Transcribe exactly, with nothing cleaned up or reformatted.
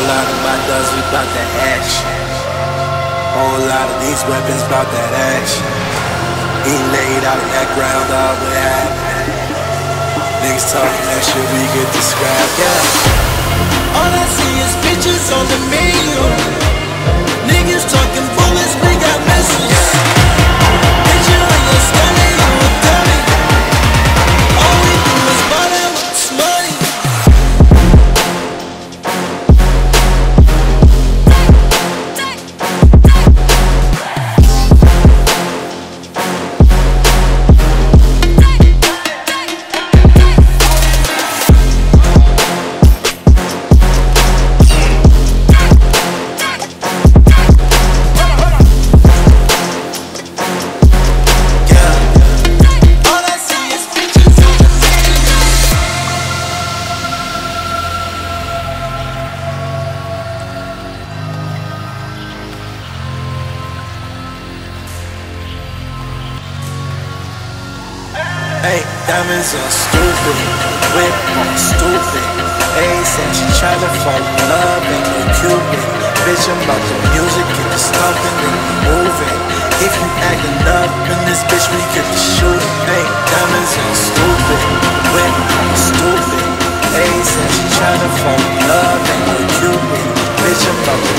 Whole lot of my thugs, we bout that action. Whole lot of these weapons bout that action. He laid out in that ground, all what happened. Niggas talking that shit we get described, yeah. All I see is pictures on the menu. Niggas talking bullets, we got missiles. Picture on your stomach, you a dummy. All we do is ball out with this money. Hey, diamonds are stupid, whip on stupid. Hey, said she tryna fall in love, ain't no Cupid. Bitch, I'm about the music, get the stomping and moving. If you acting up in this bitch, we get to shooting. Hey, diamonds are stupid, whip on stupid. Hey, said she tryna fall in love, ain't no Cupid. Bitch, I'm about the